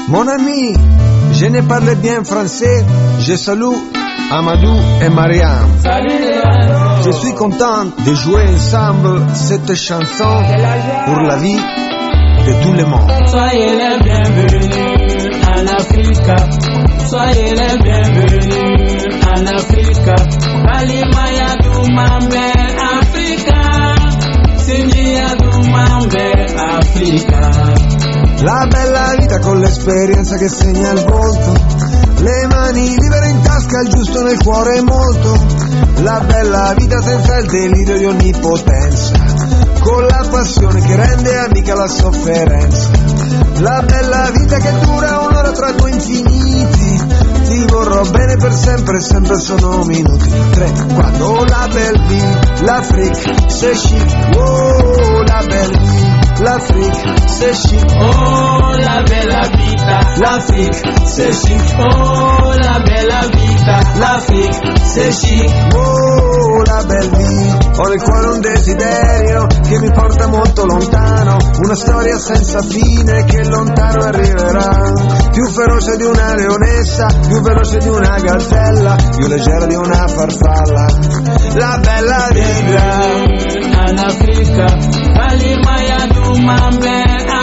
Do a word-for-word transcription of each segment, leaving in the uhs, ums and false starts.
Mon ami, je ne parle bien français, je salue Amadou et Mariam. Je suis content de jouer ensemble cette chanson pour la vie de tout le monde. Soyez les bienvenus en Afrique, soyez les bienvenus en Afrique. Kalimaya Dumambe Africa, Singia Dumambe Africa. La bella vita con l'esperienza che segna il volto, le mani libere in tasca, il giusto nel cuore molto. La bella vita senza il delirio di onnipotenza, con la passione che rende amica la sofferenza. La bella vita che dura un'ora tra due infiniti, ti vorrò bene per sempre, sempre sono minuti. Tre, quattro, la belle vie, l'Afrique, c'est chic. Oh, la belle vie, l'Afrique, c'est chic. Oh, la bella vita, l'Afrique, c'est chic. Oh, la bella vita, l'Afrique, c'est chic. Oh, la belle vie. Ho nel cuore un desiderio che mi porta molto lontano, una storia senza fine che lontano arriverà. Più feroce di una leonessa, più veloce di una gazzella, più leggera di una farfalla. La bella vita in Africa, Kalimaya Dumambe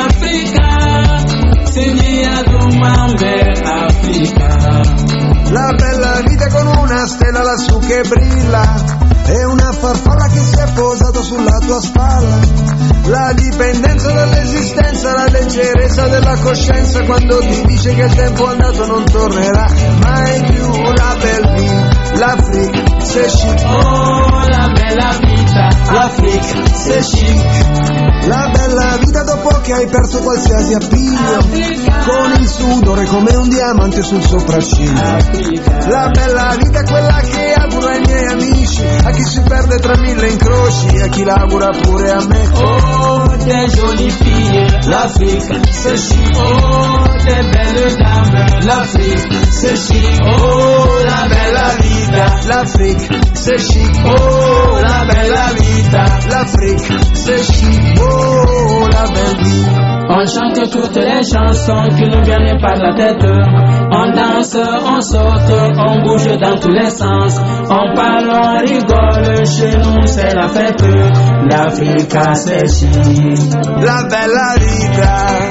Africa, Singia Dumambe Africa. La bella vita con una stella lassù che brilla e una farfalla che si è posata sulla tua spalla. La dipendenza dall'esistenza, la leggerezza della coscienza quando ti dice che il tempo andato non tornerà mai più. La bella vita, l'Afrique, c'est chic. Oh, la bella vita, l'Afrique, c'est chic. La bella vita dopo che hai perso qualsiasi appiglio, con il sudore come un diamante sul sopracciglio. La bella vita è quella che auguro ai miei amici, a chi si perde tra mille incroci, a chi l'augura pure a me. Oh, des jolies filles, l'Afrique, c'est chic. Oh, des belles dames, l'Afrique, c'est chic. Oh, la bella vita, l'Afrique, c'est chic. Oh, la bella vita, l'Afrique, c'est chic. Oh, la belle vie. On chante toutes les chansons qui nous viennent par la tête. On danse, on saute, on bouge dans tous les sens. On parle, on rigole, chez nous c'est la fête. L'Afrique c'est chic. La bella vita,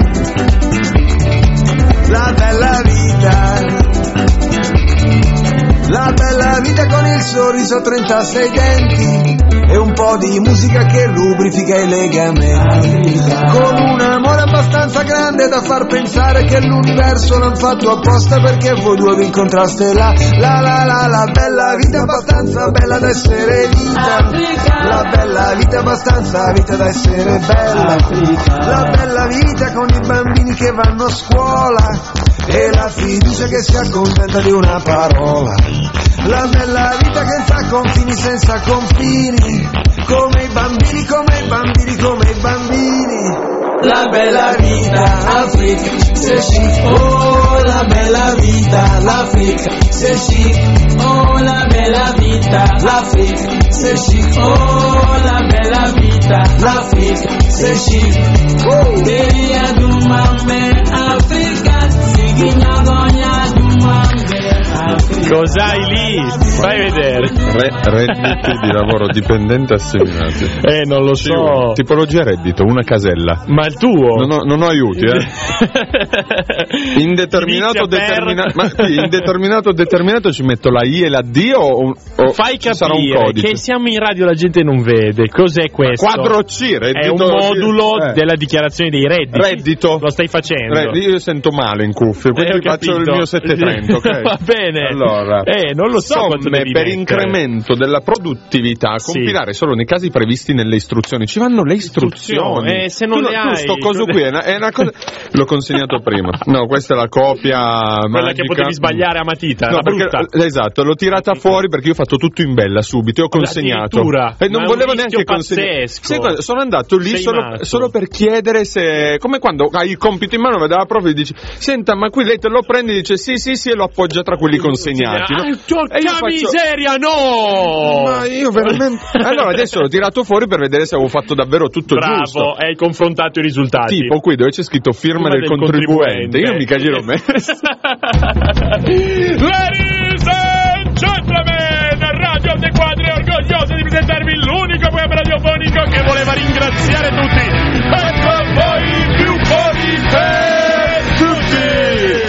la bella vita. La bella vita con il sorriso a trentasei denti e un po' di musica che lubrifica i legamenti, con un amore abbastanza grande da far pensare che l'universo l'han fatto apposta perché voi due vi incontraste là. La la la la bella vita abbastanza bella da essere vita, la bella vita abbastanza vita da essere bella, la bella vita con i bambini che vanno a scuola e la fiducia che si accontenta di una parola. La bella vita che fa confini senza confini, come i bambini, come i bambini, come i bambini. La bella vita, Afrique, c'est chic. Oh, la bella vita, l'Afrique, c'est chic. Oh, la bella vita, l'Afrique, c'est chic. Oh, la bella vita, l'Afrique, c'est chic. Oh, Delia Dumambe, Africa, Sigigna Gogna Dumambe, Africa. Cos'hai lì? Fai vedere. Re, redditi di lavoro dipendente assegnati. Eh, non lo so. Tipologia reddito, una casella. Ma il tuo? Non ho, non ho aiuti, eh. Indeterminato, determinato. Ma sì, indeterminato, determinato ci metto la I e la D o, o fai ci sarà un capire codice? Che siamo in radio, la gente non vede. Cos'è questo? Quadro C, reddito. È un modulo eh. della dichiarazione dei redditi. Reddito. Lo stai facendo. Re, io sento male in cuffia, quindi eh, faccio il mio settecentotrenta, ok? Va bene. Allora, eh, non lo so quanto somme devi per mettere. incremento della produttività, Sì. compilare solo nei casi previsti nelle istruzioni. Ci vanno le istruzioni. Eh, se non tu, le tu hai. sto coso qui è una, è una cosa. L'ho consegnato prima. No, questa è la copia Quella magica. che potevi sbagliare a matita. No, la perché, brutta. esatto, l'ho tirata Matita. fuori perché io ho fatto tutto in bella subito e ho consegnato. Addirittura? E non Ma è volevo un neanche rischio consegnare. pazzesco. Sì, sono andato lì Sei solo, matto. solo per chiedere se. Come quando hai il compito in mano, vede la prof e dici: senta, ma qui lei te lo prendi? Dice sì, sì, sì, e lo appoggia tra quelli consegnati. no? Ah, porca E io faccio- miseria, no! Ma io veramente. Allora adesso l'ho tirato fuori per vedere se avevo fatto davvero tutto Bravo, giusto. hai confrontato i risultati. Tipo qui dove c'è scritto firma del, del contribuente. contribuente. Io mica gliel'ho messo. Ladies and gentlemen, Radio De Quadri è orgoglioso di presentarvi l'unico programma radiofonico che voleva ringraziare tutti. Ecco a voi più buoni per tutti!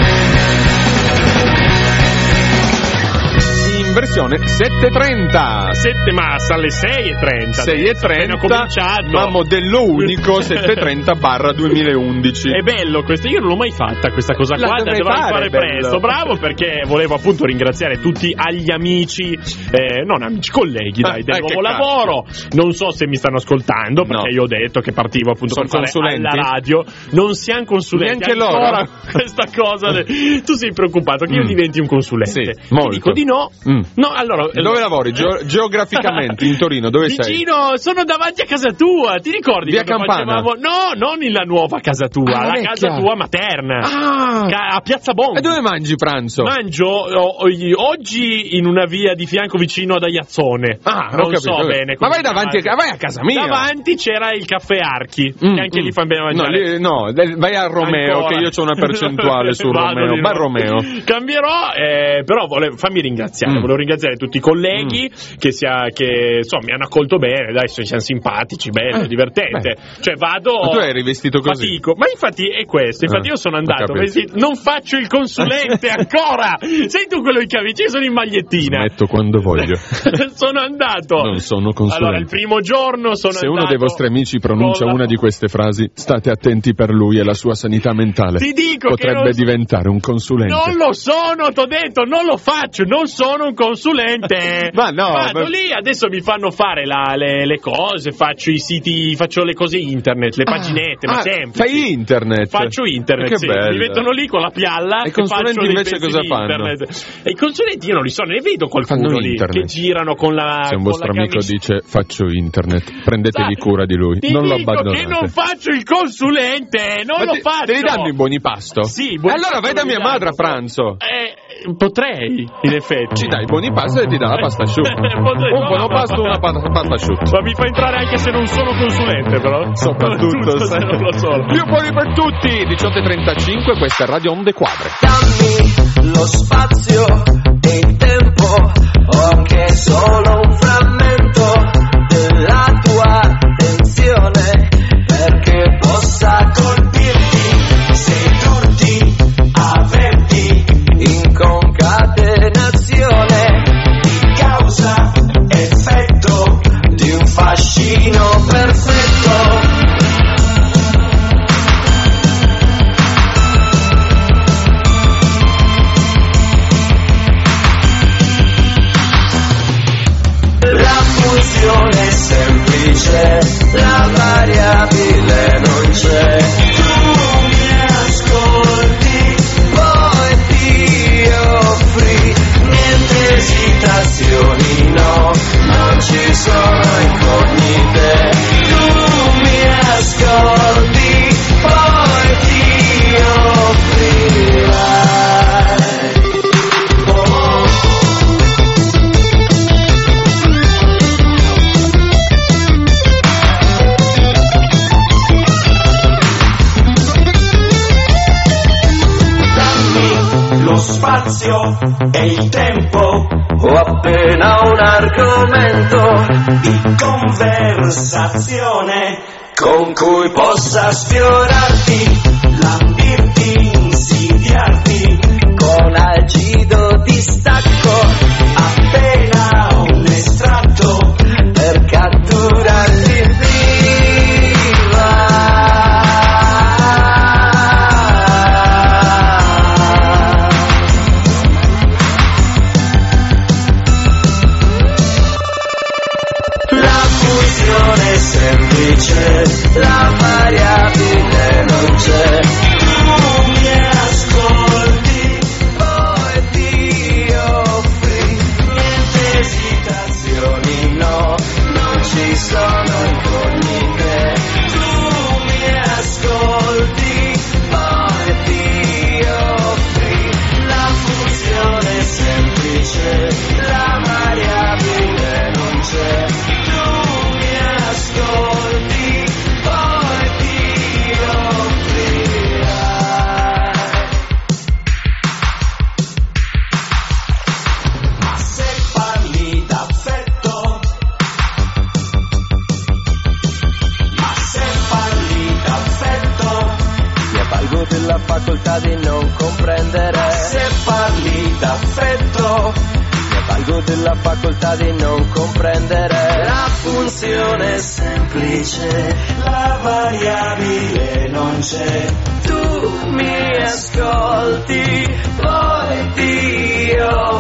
In versione settecentotrenta. sette massa alle sei e trenta. sei e Appena trenta, cominciato. ma modello unico settecentotrenta barra duemilaundici. È bello questo, io non l'ho mai fatta questa cosa La qua, la dovrei dovrei fare, fare bello. presto, bravo, perché volevo appunto ringraziare tutti agli amici, eh, non amici, colleghi dai, del Eh, nuovo che lavoro, non so se mi stanno ascoltando, perché No. io ho detto che partivo appunto Sono per fare consulenti? alla radio, non siamo consulenti, Neanche loro? ancora questa cosa, de- tu sei preoccupato che io Mm. diventi un consulente, Sì, ti molto. dico di no, Mm. no, allora... Dove lavori? Geo- geograficamente in Torino, dove sei? Vicino, sono davanti a casa tua, ti ricordi? Via quando Campana? facevamo- No, non nella nuova casa tua, Ah, la vecchia. casa tua materna. Ah! Ca- a Piazza Bon. E dove mangi pranzo? Mangio o- o- oggi in una via di fianco vicino ad Aiazzone. Ah, ho non capito. so bene. Ma come vai si davanti a, chiama. vai a casa mia. Davanti c'era il caffè Archi, Mm, che anche mm. lì fa bene No, mangiare. lì- no, del- vai al Romeo, Ancora. che io ho una percentuale sul Vado Romeo. di Vai nuovo. Romeo. Cambierò, eh, però volevo, fammi ringraziare. Mm. Volevo ringraziare tutti i colleghi che, sia, che insomma, mi hanno accolto bene. Dai, siamo simpatici, bello, Eh, divertente. Cioè, vado. Ma tu hai rivestito così? Fatico. Ma infatti è questo. Infatti, Ah, io sono ho andato. capito. vestito- non faccio il consulente ancora. Sei tu quello in camicia, io sono in magliettina. Smetto quando voglio. sono andato. Non sono consulente. Allora, il primo giorno sono Se andato. uno dei vostri amici pronuncia con la- una di queste frasi, state attenti per lui e la sua sanità mentale. Ti dico che Potrebbe non- diventare un consulente. Non lo sono, t'ho detto, non lo faccio, non sono un consulente. Ma no, Vado ma- lì, adesso mi fanno fare la- le, le cose, faccio i siti, faccio le cose internet, le paginette, ma Ah, sempre. fai internet? Faccio internet, Che sì. bello. Mi mettono lì con la pialla E i e consulenti faccio dei invece pezzi cosa di fanno? internet. E i consulenti io non li so, ne vedo qualcuno Fanno lì internet. che girano con la Se un con vostro la amico camicia. dice faccio internet, prendetevi Sa- cura di lui, Ti non lo dico abbandonate. che non faccio il consulente, non Ma lo te, faccio. te li danno i buoni pasto? Sì, i buoni allora pasto vai da me mia li madre a danno. pranzo. Eh, potrei, in effetti. Ci dai i buoni pasto e ti dà la pasta asciutta. Potrei- Un buono pasto e una pa- pasta asciutta. Ma mi fa entrare anche se non sono consulente, però. Soprattutto se non lo sono. Più buoni per tutti, diciotto e trentacinque, questa è Radio Onde Quadre. Dammi lo spazio e il tempo, ho anche solo un frammento della tua attenzione, perché possa colpirti, sedurti, averti in concatenazione di causa, effetto di un fascino perfetto. La funzione è semplice, la variabile non c'è. Tu mi ascolti, poi ti offri, niente esitazioni, no, non ci sono incognite. Tu mi ascolti, poi ti offrirai. Oh. Lo spazio e il tempo, ho appena un argomento di conversazione con cui possa sfiorarti, lambirti, insidiarti con algido distacco, appena un estratto per catturarti viva. La funzione è semplice, la variabile non c'è. della facoltà di non comprendere. Se parli d'affetto, ne valgo della facoltà di non comprendere. La funzione è semplice, la variabile non c'è. Tu mi ascolti, poi ti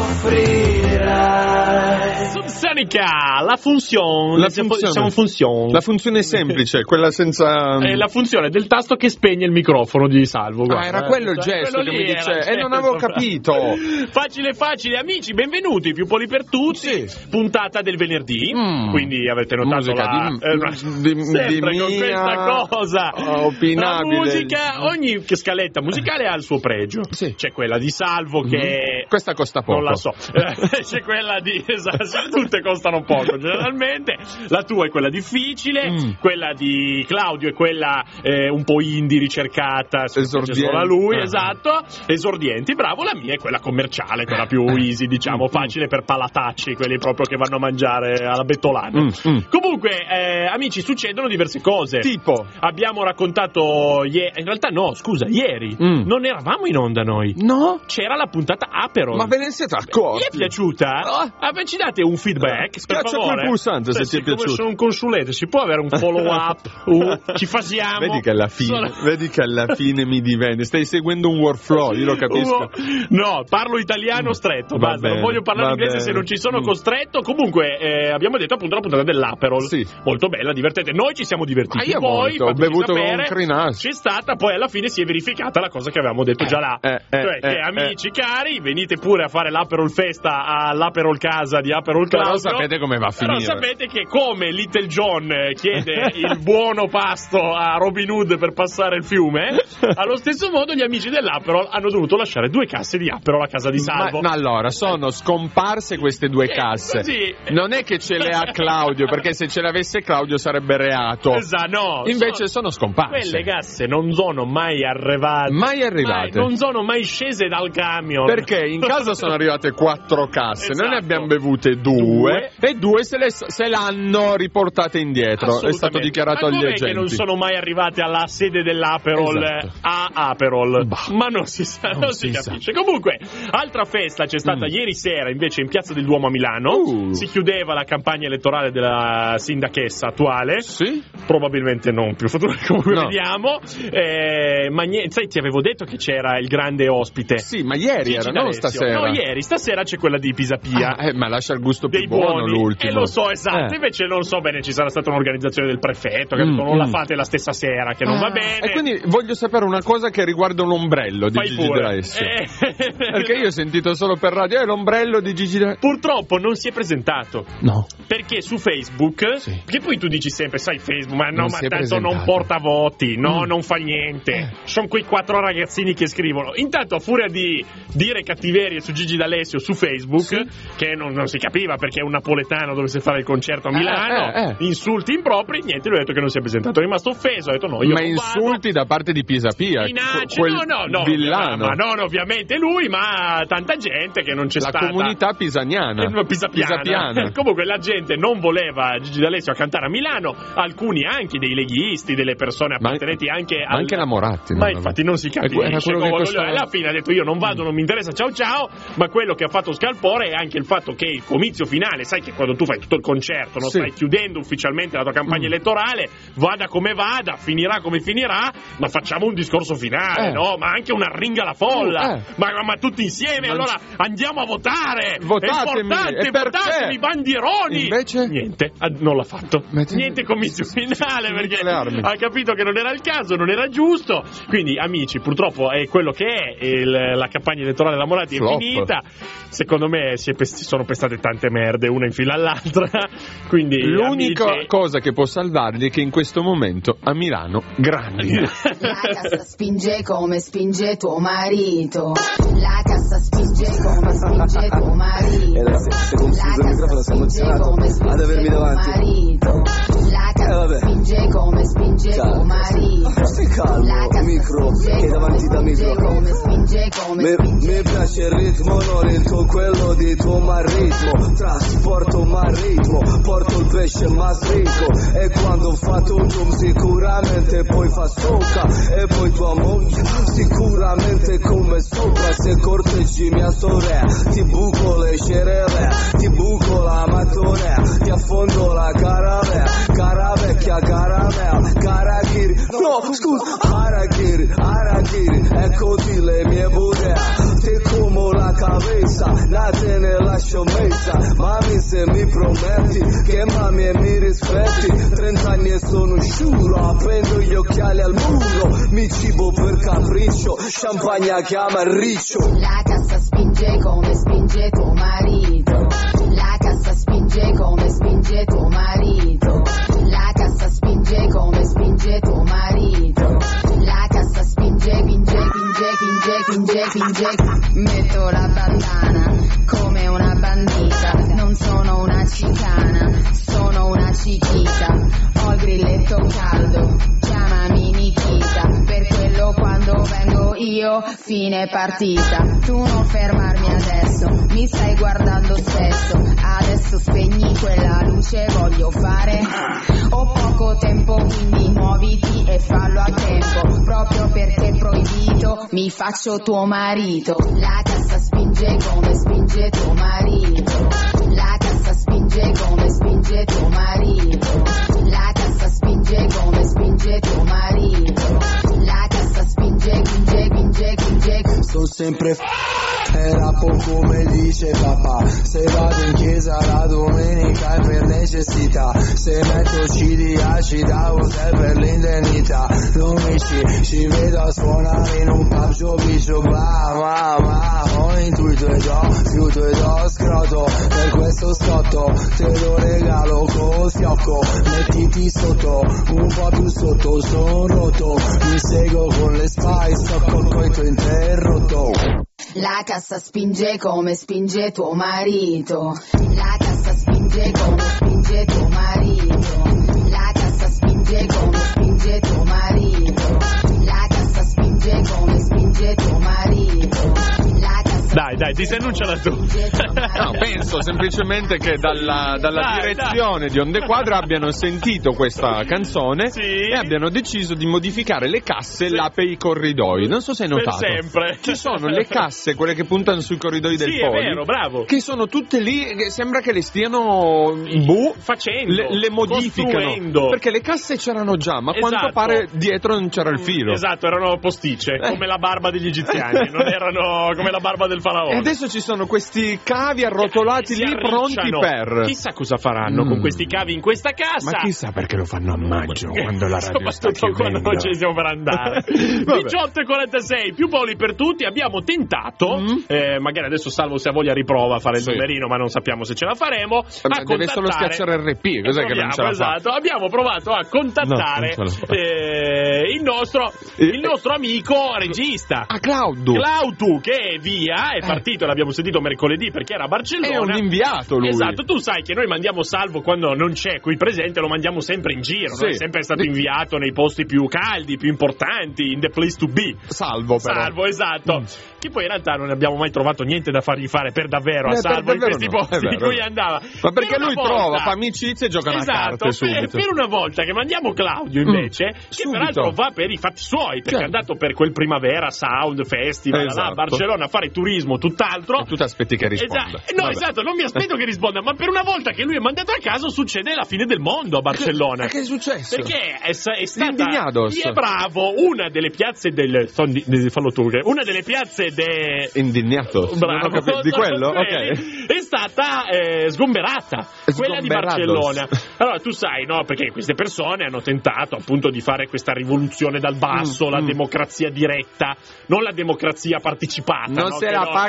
offrirai. Subsonica, la funzione, La funzione. diciamo funzione. La funzione semplice, quella senza... È la funzione del tasto che spegne il microfono di Salvo. Ah, guarda. era quello il Quello gesto che lì mi era dice, il e non gesto. avevo capito. Facile facile, amici, benvenuti, più poli per tutti. Sì. Puntata del venerdì, Mm. quindi avete notato Musica la di- eh, di- sempre di con mia- questa cosa opinabile. La musica, ogni scaletta musicale ha il suo pregio. Sì. C'è quella di Salvo che Questa costa poco. non la so. C'è quella di esatto, tutte costano poco generalmente. La tua è quella difficile, Mm. quella di Claudio è quella eh, un po' indie ricercata, c'è Esordienti. solo a lui, Ah. esatto. Esordienti, bravo. La mia è quella commerciale, quella più easy, diciamo, facile per palatacci, quelli proprio che vanno a mangiare alla bettolana. Mm, mm. Comunque, eh, amici, succedono diverse cose. Tipo? Abbiamo raccontato ieri, in realtà no, scusa, ieri Mm. non eravamo in onda noi. No? C'era la puntata Aperol. Ma ve ne siete accorti? Vi è piaciuta? Ah. Ah, beh, ci date un feedback, per Schiaccia favore? quel pulsante se Beh, ti è siccome piaciuto. sono un consulente, si può avere un follow up? Uh, ci fasiamo? Vedi che alla fine, Sono- vedi che alla fine mi diventi. Stai seguendo un workflow, io lo capisco. No, parlo italiano stretto, Va basta, non bene, voglio parlare va inglese bene. se non ci sono Mm. costretto. Comunque, eh, abbiamo detto appunto la puntata dell'Aperol. Sì. Molto bella, divertente. Noi ci siamo divertiti. Ma io Poi, molto, ho fateci bevuto sapere, un crinasso. c'è stata, poi alla fine si è verificata la cosa che avevamo detto già là. eh, cioè, eh, che eh, amici cari, venite pure a fare l'Aperol Festa all'Aperol Casa di Aperol Però Claudio. sapete come va a Però finire. sapete che come Little John eh, chiede il buono pasto a Robin Hood per passare il fiume, allo stesso modo gli amici dell'Aperol hanno dovuto lasciare due casse di Aperol a casa di Salvo. Ma, ma allora, sono scomparse queste due Eh, casse. così. Non è che ce le ha Claudio, perché se ce le avesse Claudio sarebbe reato. Esatto, no. Invece sono- sono scomparse. Quelle casse non sono mai arrivate. Mai arrivate. Mai- non sono mai scese dal camion. Perché in casa sono arrivate quattro casse, noi ne Esatto. abbiamo bevute due, Due. e due se, le, se l'hanno riportate indietro. È stato Assolutamente. dichiarato Ma agli com'è agenti. che non sono mai arrivate alla sede dell'Aperol Esatto. a Aperol? Bah. Ma non si sa, non, Non si, si sa. capisce. Comunque, altra festa c'è stata Mm. ieri sera invece in Piazza del Duomo a Milano. Uh. Si chiudeva la campagna elettorale della sindachessa attuale. Sì? Probabilmente non più futura, come No. vediamo. Eh, ma niente, sai, ti avevo detto che c'era il grande ospite. Sì, ma ieri Gigi era, non D'Alessio. stasera. No, ieri, stasera c'è quella di Pisapia. Ah, eh, ma lascia il gusto più Dei buono buoni, l'ultimo. e lo so, esatto. Eh. Invece non so bene, ci sarà stata un'organizzazione del prefetto che ha Mm, detto non la mm. fate la stessa sera, che non va Ah, bene. E quindi voglio sapere una cosa che riguarda l'ombrello di Fai Gigi pure. D'Alessio. Eh. Perché io ho sentito solo per radio, eh, l'ombrello di Gigi D'Alessio. Purtroppo non si è presentato. No. Perché su Facebook, Sì. che poi tu dici sempre, sai Facebook, ma no, Non ma si è tanto non presentato. porta voti, no, Mm. non fa niente. Eh. Sono quei quattro ragazzini che scrivono. Intanto a furia di dire cattiverie su Gigi D'Alessio su Facebook, Sì. che non, non si capiva perché un napoletano dovesse fare il concerto a Eh, Milano, eh, eh. insulti impropri, niente, lui ha detto che non si è presentato, è rimasto offeso, ha detto no, io Ma non insulti da parte di Pisapia, minacce, quel no, no, no, villano. ma non ovviamente lui, ma tanta gente che non c'è La stata. comunità pisaniana. Eh, no, Pisapiana. Pisapiana. Comunque la gente non voleva Gigi D'Alessio a cantare a Milano, alcuni anche dei leghisti, delle persone Ma- appartenenti anche ma al... anche la Moratti, Ma no? infatti non si capisce. Era quello che come- costava- Alla fine ha detto io non vado, non mi interessa, ciao ciao, ma quello che ha fatto scalpore è anche il fatto che il comizio finale, sai che quando tu fai tutto il concerto, no? Sì. Stai chiudendo ufficialmente la tua campagna Mm. elettorale, vada come vada, finirà come finirà, ma facciamo un discorso finale, Eh. no? Ma anche una ringa alla folla, Eh. ma, ma- ma tutti insieme, Non allora andiamo a votare, Votatemi, è importante, e perché? votatemi, bandieroni, Invece? niente, ha- non l'ha fatto, Metti- niente comizio finale Metti perché le armi. ha capito che non era il caso, non era giusto, quindi amici purtroppo è quello che è, il- la campagna elettorale della Moratti Flop. è finita, secondo me si, è pes- si sono pestate tante merde una in fila all'altra, quindi L'unica amici, cosa che può salvarli è che in questo momento a Milano grandi. La cassa spinge come spinge tuo marito. La cassa cassa spinge come spinge tuo marito. E lei si è confuso il microfono, si è emozionato ad avermi davanti. Marito. La cassa spinge come spinge tuo marito. Stai calmo, micro, che davanti da micro. Come spinge come Mi, spinge. mi piace il ritmo, non il tuo, quello di tuo marito. Trasporto maritmo, porto il pesce ma ricco. E quando fa tu zoom sicuramente poi fa socca. E poi tua moglie sicuramente come sopra. Se corteggi mia sorella, ti buco le cerelle, ti buco la mattonella, ti affondo la caravella, cara vecchia caramella, carachiri, no scusa, arachiri, arachiri, eccoti le mie budea, te como la cabeza, la te ne lascio messa, mami se mi prometti, che mami e mi rispetti, trent'anni e sono sciuro, appendo gli occhiali al muro, mi cibo per capriccio, champagna chiama riccio. La cassa spinge come spinge tuo marito. La cassa spinge come spinge tuo marito. La cassa spinge come spinge tuo marito. La cassa spinge, spinge, spinge, spinge, spinge, spinge. Metto la bandana come una bandita. Non sono una cicana, sono una cichita. Ho il grilletto caldo, chiamami Nikita. Per quello quando vengo io, fine partita. Tu non fermarmi adesso, mi stai guardando spesso. Adesso spegni quella luce, voglio fare. Ho poco tempo, quindi muoviti e fallo a tempo. Proprio perché è proibito, mi faccio tuo marito. La cassa spinge come spinge tuo marito. La cassa spinge come spinge tuo marito. La cassa spinge come spinge tuo marito. La cassa spinge, spinge, spinge, spinge. Sono sempre f***, era poco come dice papà. Se vado in chiesa la domenica è per necessità. Se metto C D acida usa per l'indennità. Non mi ci, ci vedo a suonare in un pub, giovicio bla bla bla. Ho intuito e do, fiuto e do scroto. Per questo scotto te lo regalo con fiocco. Mettiti sotto, un po' più sotto, son rotto. Mi seguo con le spy, sto col coito interrotto. La cassa spinge come spinge tuo marito. La cassa spinge come spinge tuo marito. La cassa spinge come spinge tuo marito. La cassa spinge come spinge tuo marito. La cassa Dai, dai, ti sei annunciata tu. No, penso semplicemente che dalla, dalla Dai, direzione dai. di Onde Quadra abbiano sentito questa canzone Sì. e abbiano deciso di modificare le casse là per i corridoi. Non so se hai Per notato. sempre. Ci sono le casse, quelle che puntano sui corridoi del Sì, è Poli, vero, bravo. che sono tutte lì, che sembra che le stiano boh, Facendo, le, le modificano. costruendo. Perché le casse c'erano già, ma a quanto Esatto. pare dietro non c'era il filo. Esatto, erano posticce, Eh. come la barba degli egiziani, non erano come la barba del E faraone. adesso ci sono questi cavi arrotolati Si lì pronti arricciano. per. Chissà cosa faranno Mm. con questi cavi in questa casa. Ma chissà perché lo fanno a maggio, quando la radio sta Soprattutto quando chiudendo. non ci siamo per andare. Vabbè. diciotto e quarantasei, più Poli per tutti. Abbiamo tentato, Mm. eh, magari adesso Salvo se ha voglia riprova a fare il Sì. numerino, ma non sappiamo se ce la faremo. A Vabbè, deve solo contattare- schiacciare R P, cos'è che non ce la fa? Esatto, abbiamo provato a contattare No, non ce la fa. eh, il, nostro, Eh, il nostro amico regista. Ah, Claudio. Claudu, che è via, è partito, l'abbiamo sentito mercoledì perché era a Barcellona. È un inviato lui. Esatto, tu sai che noi mandiamo Salvo quando non c'è qui presente, lo mandiamo sempre in giro, Sì. no? È sempre stato inviato nei posti più caldi, più importanti, in the place to be. Salvo però. Salvo, esatto. Mm. Che poi in realtà non abbiamo mai trovato niente da fargli fare per davvero a Eh, per Salvo in davvero questi no, posti è vero, in cui è vero. andava. Ma perché Per una lui volta- trova, fa amicizia e gioca a Esatto, carte per, subito. per una volta che mandiamo Claudio invece, Mm, che subito. peraltro va per i fatti suoi, perché Certo. è andato per quel Primavera Sound Festival là a Esatto. Barcellona a fare turismo, tutt'altro. E tu ti aspetti che risponda. Esa- no, Vabbè. esatto, non mi aspetto che risponda, ma per una volta che lui è mandato a caso succede la fine del mondo a Barcellona. Ma che è successo? Perché è, sa- è stata Indignados. Sì, è bravo, una delle piazze del sondi- de- fallo tu, che- una delle piazze de Indignato. Bravo, Non ho capito. Di quello? Sì, Ok. è stata eh, sgomberata, quella di Sgomberados. Barcellona. Allora tu sai, no, perché queste persone hanno tentato appunto di fare questa rivoluzione dal basso, Mm, la mm. democrazia diretta, non la democrazia partecipata. Non no, se che la no- paga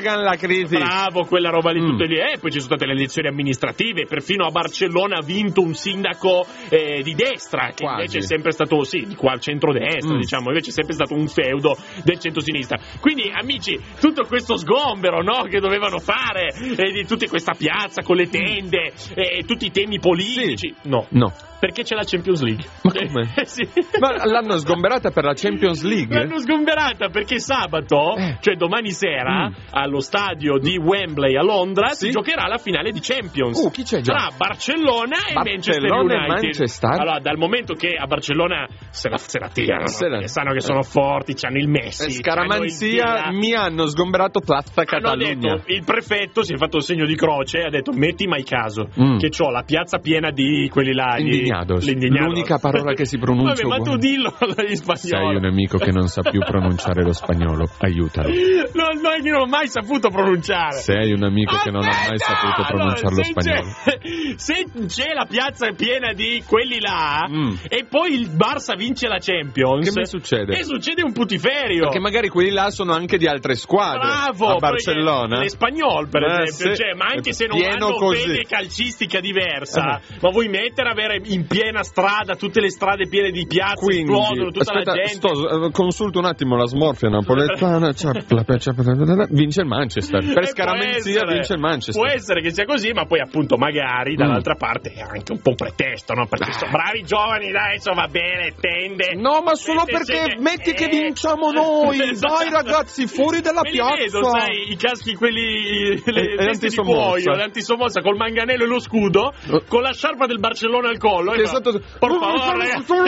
pagano la crisi. Bravo, quella roba lì, Mm. tutte lì. E poi ci sono state le elezioni amministrative, perfino a Barcellona ha vinto un sindaco eh, di destra, che Quasi. invece è sempre stato, sì, di qua al centrodestra, Mm. diciamo, invece è sempre stato un feudo del centrosinistra. Quindi, amici, tutto questo sgombero, no, che dovevano fare, e di tutta questa piazza con le tende, e tutti i temi politici. No. No. Perché c'è la Champions League. Ma come? Eh, sì. Ma l'hanno sgomberata per la Champions League? L'hanno sgomberata perché sabato, Eh. cioè domani sera, Mm. allo stadio di Wembley a Londra, Sì? si giocherà la finale di Champions. Uh, chi c'è già? Tra Barcellona e Manchester Barcellona e United. Manchester? Allora, dal momento che a Barcellona se la, se la tirano, Se la- perché sanno che sono forti, c'hanno il Messi. Eh, c'hanno il Scaramanzia, Dila. mi hanno sgomberato Piazza Hanno Catalogna. detto, il prefetto si è fatto il segno di croce e ha detto metti mai caso Mm. che c'ho la piazza piena di quelli là gli- Indignados. gli indignados. L'unica parola che si pronuncia Vabbè, ma tu uguale. dillo in spagnolo. Sei un amico che non sa più pronunciare lo spagnolo, aiutalo. No, no, io non ho mai saputo pronunciare. Sei un amico che non ha mai Aspetta! saputo pronunciare lo Allora, se spagnolo. c'è- Se c'è la piazza piena di quelli là Mm. e poi il Barça vince la Champions, Che mi succede? E succede un putiferio. Perché magari quelli là sono anche di altre squadre. Bravo, a Barcellona. Le spagnol, per Eh, esempio, sì. cioè, ma anche se non Pieno hanno così. fede calcistica diversa, Eh. ma vuoi mettere avere in piena strada tutte le strade piene di piazze, Quindi, esplodono tutta aspetta, la gente. sto, eh, consulto un attimo la smorfia napoletana. Ciapla, ciapla, vince il Manchester. Per Eh, può scaramenzia essere, vince il Manchester. Può essere che sia così, ma poi appunto magari dall'altra Mm. parte è anche un po' un pretesto, no? Perché sono bravi giovani, dai, adesso va bene, tende. No, ma solo Mette perché seghe- metti che eh, vinciamo noi. esatto. Dai ragazzi, fuori dalla Me li piazza. vedo, sai, i caschi quelli, le E- e teste di l'antisommossa. cuoio, l'antisommossa col manganello e lo scudo, Eh. con la sciarpa del Barcellona al collo. Che E è fa, stato- por favore.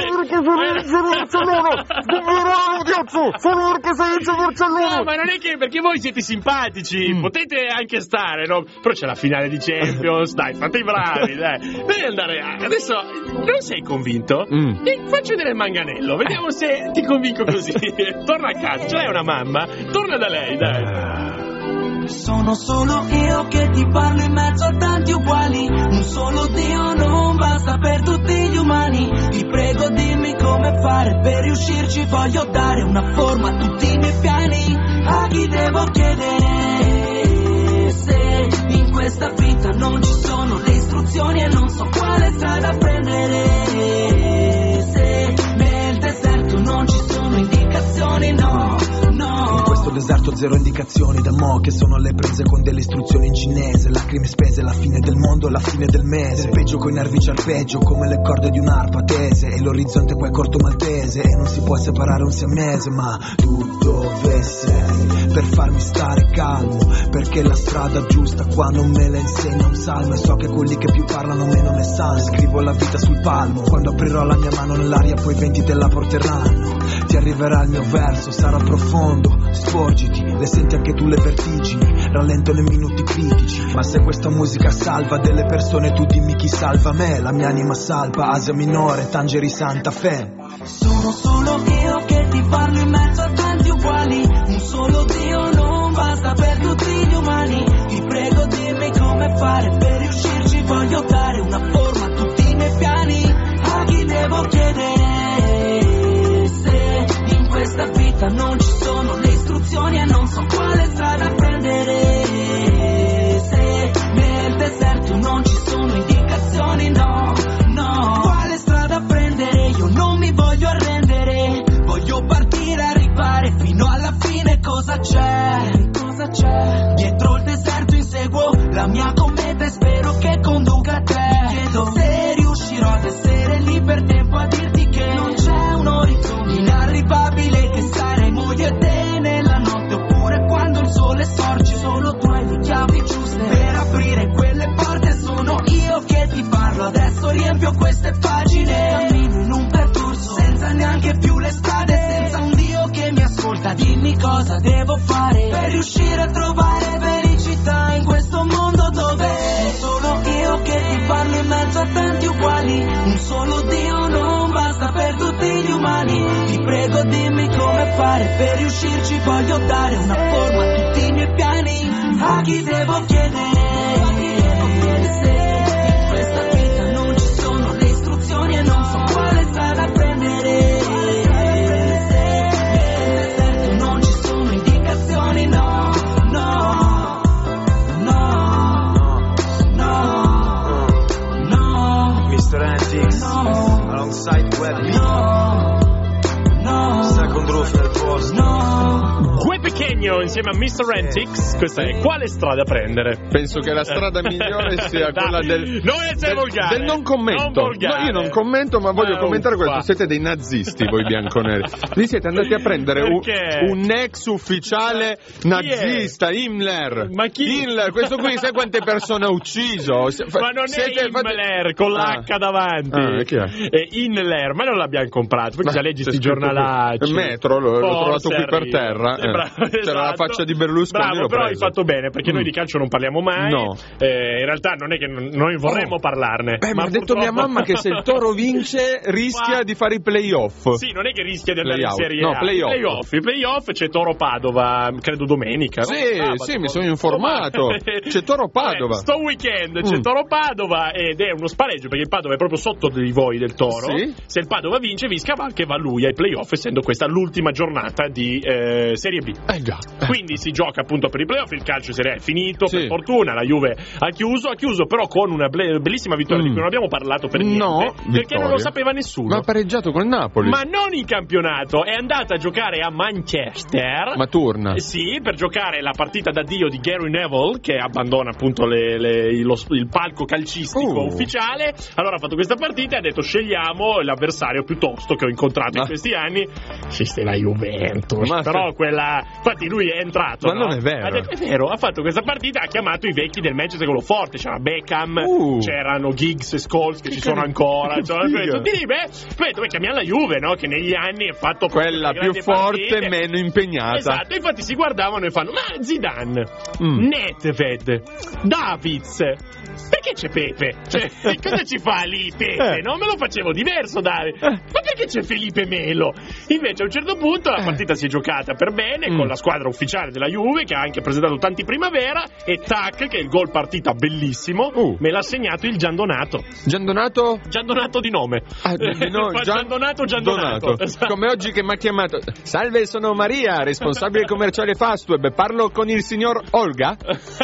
No, ma non è che perché voi siete simpatici, Mm. potete anche stare, no? Però c'è la finale di Champions, dai, fate i bravi, dai. Devi andare a... Adesso non sei convinto? Mm. E facci vedere il manganello, vediamo se ti convinco così. Torna a casa, ce l'hai una mamma? Torna da lei, dai. Sono solo io che ti parlo in mezzo a tanti uguali. Un solo Dio non basta per tutti gli umani. Ti prego dimmi come fare per riuscirci. Voglio dare una forma a tutti i miei piani. A chi devo chiedere se in questa vita non ci sono le istruzioni e non so quale strada prendere. Se nel deserto non ci sono indicazioni, no, no. In questo deserto zero indicazioni da mo' che sono le prese con delle istruzioni in cinese. Lacrime spese, la fine del mondo, la fine del mese. Peggio coi nervi ciarpeggio come le corde di un'arpa tese. E l'orizzonte poi corto maltese. E non si può separare un siamese. Ma tu dove sei per farmi stare calmo? Perché la strada giusta qua non me la insegna un salmo. E so che quelli che più parlano meno ne sanno. Scrivo la vita sul palmo. Quando aprirò la mia mano nell'aria poi venti te la porteranno. Ti arriverà il mio verso, sarà profondo. Sporgiti, le senti anche tu le vertigini. Rallento nei minuti critici. Ma se questa musica salva delle persone, tu dimmi chi salva me. La mia anima salva, Asia minore, Tangeri Santa Fe. Sono solo io che ti parlo in mezzo a tanti uguali. Un solo Dio non basta per tutti gli umani. Ti prego dimmi come fare per riuscirci. Voglio dare una forma a tutti i miei piani. A chi devo chiedere se in questa vita non ci sono le istruzioni e non so quale strada prendere. Se nel deserto non ci sono indicazioni, no, no. Quale strada prendere? Io non mi voglio arrendere. Voglio partire, arrivare fino alla fine. Cosa c'è? Cosa c'è? Dietro il deserto inseguo la mia cometa e spero che conduca a te. Chiedo se riuscirò ad essere lì per tempo a dirti che non c'è un orizzonte inarrivabile, che saremo io e te nella notte, oppure quando il sole sorge. Solo tu hai le chiavi giuste per aprire quelle porte. Sono io che ti parlo, adesso riempio queste pagine. Cammino in un percorso senza neanche più le strade, senza un Dio che mi ascolta. Dimmi cosa devo fare per riuscire a trovare felicità in questo mondo dove sono io che ti parlo in mezzo a tanti uguali. Un solo Dio non basta per tutti gli umani. Ti prego dimmi come fare per riuscirci. Voglio dare una forma a tutti i miei piani. A chi devo chiedere se in questa vita non ci sono le istruzioni e non so quale strada prendere. Se nel deserto non ci sono indicazioni, no, no. Ennio insieme a mister Antics. Questa è Quale strada prendere? Penso che la strada migliore sia quella del non essere del, volgare, del non commento. non volgare. No, io non commento, ma voglio Ah, commentare uffa. questo. Siete dei nazisti voi bianconeri. Vi siete andati a prendere un, Perché? un ex ufficiale nazista, Himmler. Ma chi? Himmler, questo qui sai quante persone ha ucciso? Ma non Siete è Himmler con l'H Ah. davanti. Ah, chi è? È Himmler, ma non l'abbiamo comprato. Perché Ma già leggi c'è sti scritto giornalacci. qui. Metro, l'ho- l'ho Forse trovato qui per arriva. terra. Eh, Eh. bravo, C'era la esatto. faccia di Berlusconi, Bravo, l'ho però hai preso. fatto bene, perché noi Mm. di calcio non parliamo mai. No. Eh, in realtà non è che n- noi vorremmo Oh. parlarne. Beh, mi ma ha detto mia purtroppo- mamma che se il Toro vince rischia Ma- di fare i playoff. Sì, non è che rischia di andare Playout. in Serie No, A. playoff. I playoff. I playoff c'è Toro Padova, credo domenica. no? Sì, Sabato. sì, mi sono informato. C'è Toro Padova. Vabbè, sto weekend c'è Mm. Toro Padova ed è uno spareggio perché il Padova è proprio sotto di voi del Toro. Sì. Se il Padova vince, vi scavalca e va lui ai playoff, essendo questa l'ultima giornata di eh, Serie B. Eh già. Quindi si gioca appunto per i playoff, il calcio in Serie A è finito, Sì. per fortuna la Juve ha chiuso, ha chiuso però con una ble- bellissima vittoria Mm. di cui non abbiamo parlato per niente, No, perché vittoria. non lo sapeva nessuno. Ma ha pareggiato col Napoli. Ma non in campionato, è andata a giocare a Manchester. Ma torna. Eh Sì, per giocare la partita d'addio di Gary Neville, che abbandona appunto le- le- lo- il palco calcistico Uh. ufficiale. Allora ha fatto questa partita e ha detto scegliamo l'avversario più tosto che ho incontrato Ma- in questi anni. Esiste la Juventus, Ma- però quella... Infatti lui è entrato, Ma no? non è vero. Ha detto, è vero, ha fatto questa partita, ha chiamato i vecchi del Manchester, quello forte, c'era Beckham, Uh. c'erano Giggs e Scholes che Che ci sono cari- ancora. che Cioè, figa. tutti lì, beh, poi ha detto, beh, chiamiamo la Juve, no? Che negli anni ha fatto Quella delle più grandi forte, partite. meno impegnata. Esatto, infatti si guardavano e fanno, ma Zidane, Mm. Nedved, Davids, perché c'è Pepe? Cioè, cosa ci fa lì Pepe? Eh. No, me lo facevo diverso, Davide. Ma perché c'è Felipe Melo? Invece a un certo punto la partita si è giocata per bene Mm. con la squadra ufficiale della Juve che ha anche presentato tanti primavera e tac, che è il gol partita bellissimo, Uh. me l'ha segnato il Giandonato. Giandonato? Giandonato di nome. Ah, di no, Fa Gian- Giandonato, Giandonato. Donato. Esatto. Come oggi che mi ha chiamato. Salve, sono Maria, responsabile commerciale Fastweb. Parlo con il signor Olga?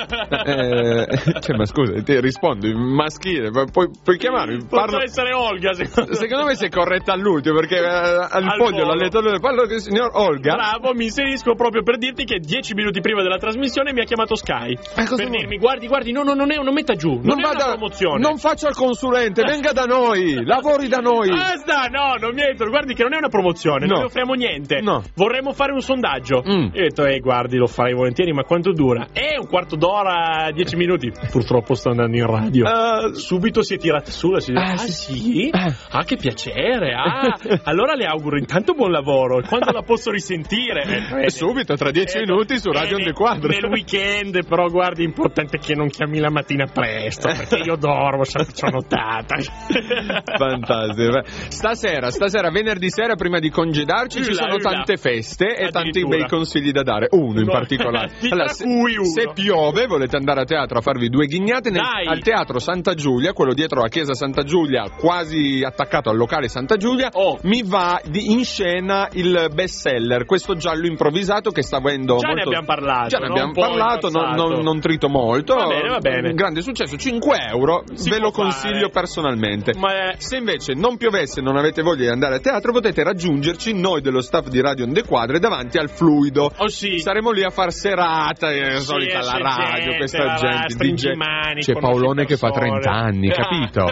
Eh, cioè, ma scusa, ti rispondo in maschile, ma puoi, puoi chiamarmi? Potrà Parlo... essere Olga, secondo me. Secondo me si è corretta all'ultimo perché eh, al, Al podio volo. l'ha letto lui. Parlo del signor Olga. Bravo, mi inserisco proprio per dirti che dieci minuti prima della trasmissione mi ha chiamato Sky cosa per vuoi? dirmi guardi, guardi, no, no, non è, non metta giù, non, è una promozione. non faccia il consulente, venga da noi, lavori da noi. Basta, no, non mi entro, guardi che non è una promozione, No. non ne offriamo niente. No. Vorremmo fare un sondaggio. Mm. Io ho detto, eh, guardi, lo farei volentieri, ma quanto dura? Eh, un quarto d'ora, dieci minuti. Purtroppo sto andando in radio. Ah, Subito si è tirata su e si dice, Ah, ah sì. sì? Ah. Ah, che piacere, ah, allora le auguro intanto buon lavoro, quando la posso risentire? Eh, eh, subito, tra dieci eh, minuti su eh, Radio nel- Onde Quadre. Nel weekend, però guardi, importante che non chiami la mattina presto, perché io dormo, ci ho notata. Fantastico. Beh, Stasera, stasera, venerdì sera, prima di congedarci, ci Ulla, sono ulla. tante feste e tanti Addirittura. bei consigli da dare. Uno in No. particolare. Di tra se, cui uno. se piove, volete andare a teatro a farvi due ghignate nel- Dai. al teatro Santa Giulia, quello dietro la chiesa Santa Giulia, quasi attaccato al locale Santa Giulia. Oh. Mi va di, in scena il bestseller, questo giallo improvvisato che sta avendo Già ne molto... abbiamo parlato, Già ne no? abbiamo Un po' in parlato, non, passato. non- non trito molto. Va bene, va bene. Un grande successo, cinque euro, Si ve lo può consiglio fare. personalmente. Ma è- Se invece non piovesse e non avete voglia di andare a teatro, potete raggiungerci noi dello staff di Radio Onde Quadre davanti al fluido. Oh sì. Saremo lì a far serata, eh, Sì, solita esce alla radio, gente, questa va, gente. stringi D J. mani, C'è conosci Paolone che fa persone. trenta anni, Ah. capito?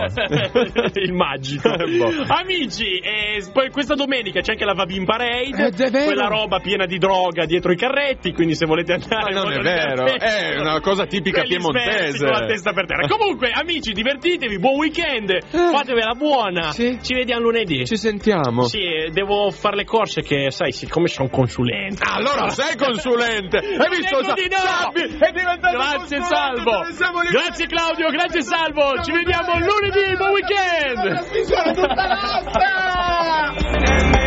Il magico. Boh. Amici, e poi questa domenica c'è anche la Vabin Parade, Eh, è vero. quella roba piena di droga dietro i carretti, quindi se volete andare... Ma non è voglio vero, dire, è una cosa tipica quelli sversi piemontese. con la testa per terra. Comunque, amici, divertitevi, buon weekend, fatevela buona. Sì. Ci vediamo lunedì. Ci sentiamo. Sì, devo fare le corse che, sai, siccome sono consulente. Allora sei consulente! Hai visto? Detto di no! Sabbi è diventato Grazie consulente, Salvo! dove siamo rimasti? Grazie Claudio, grazie Salvo! Ci vediamo lunedì, buon weekend! Tutta l'altra!